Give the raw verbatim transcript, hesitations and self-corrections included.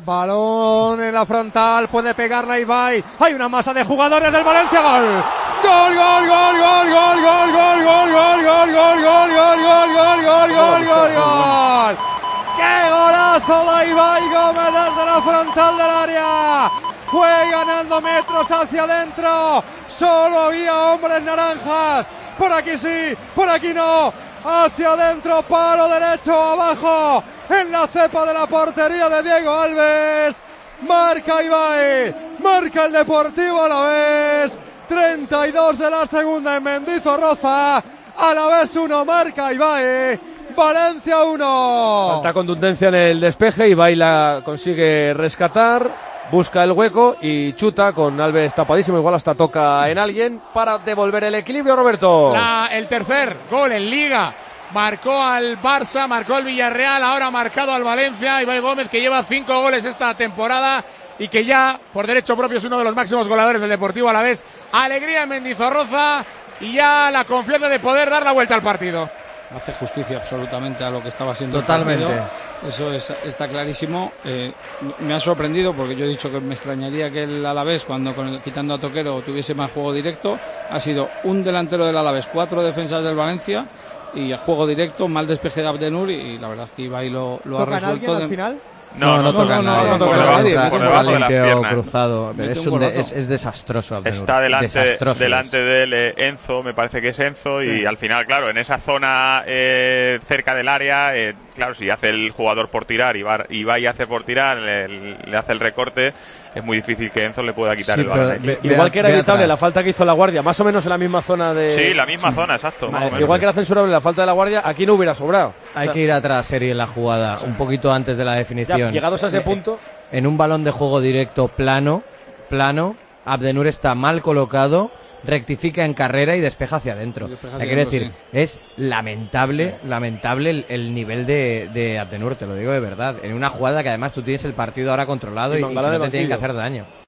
Balón en la frontal, puede pegarla Ibai. Hay una masa de jugadores del Valencia. Gol. Gol, gol, gol, gol, gol, gol, gol, gol, gol, gol, gol, gol, gol, gol, gol, gol, gol, gol, gol. ¡Qué golazo de Ibai Gómez desde la frontal del área! Fue ganando metros hacia adentro. Solo había hombres naranjas. Por aquí sí, por aquí no. Hacia adentro, palo derecho, abajo. En la cepa de la portería de Diego Alves. Marca Ibai. Marca el Deportivo Alavés. treinta y dos de la segunda en Mendizorroza. Alavés uno, marca Ibai. Valencia uno. Falta contundencia en el despeje. Ibai la consigue rescatar. Busca el hueco y chuta con Alves tapadísimo, igual hasta toca en alguien para devolver el equilibrio, Roberto. La, el tercer gol en Liga marcó al Barça, marcó al Villarreal, ahora ha marcado al Valencia. Ibai Gómez, que lleva cinco goles esta temporada y que ya por derecho propio es uno de los máximos goleadores del Deportivo Alavés. Alegría en Mendizorroza y ya la confianza de poder dar la vuelta al partido. Hace justicia absolutamente a lo que estaba siendo totalmente el partido. Eso es, está clarísimo. Eh, me ha sorprendido porque yo he dicho que me extrañaría que el Alavés, cuando con el, quitando a Toquero, tuviese más juego directo. Ha sido un delantero del Alavés, cuatro defensas del Valencia y a juego directo, mal despeje de Abdenur, y la verdad es que Ibai lo, lo ha resuelto de... al final? No, no, no, no toca no, nadie. no, no, por toca debajo, nadie. por debajo de las piernas. Cruzado. Pero es, un de, es, es desastroso. Abdenur. Está delante, desastroso delante de él eh, Enzo, me parece que es Enzo, sí. Y al final, claro, en esa zona eh, cerca del área, eh, claro, si hace el jugador por tirar y va, y va y hace por tirar, le, le hace el recorte, es muy difícil que Enzo le pueda quitar sí, el balón. Ve, igual ve, que era evitable atrás. La falta que hizo la Guardia, más o menos en la misma zona de... Sí, la misma zona, exacto. Vale, igual que era censurable la falta de la Guardia, aquí no hubiera sobrado. Hay o sea, que ir atrás, Seri, en la jugada, un poquito antes de la definición. Ya, llegados a ese punto... En un balón de juego directo plano, plano, Abdenur está mal colocado, rectifica en carrera y despeja hacia adentro. Hay que decir, sí. Es lamentable, sí. lamentable el, el nivel de, de Abdenur, te lo digo de verdad. En una jugada que además tú tienes el partido ahora controlado y, y, y que no te tienen que hacer daño.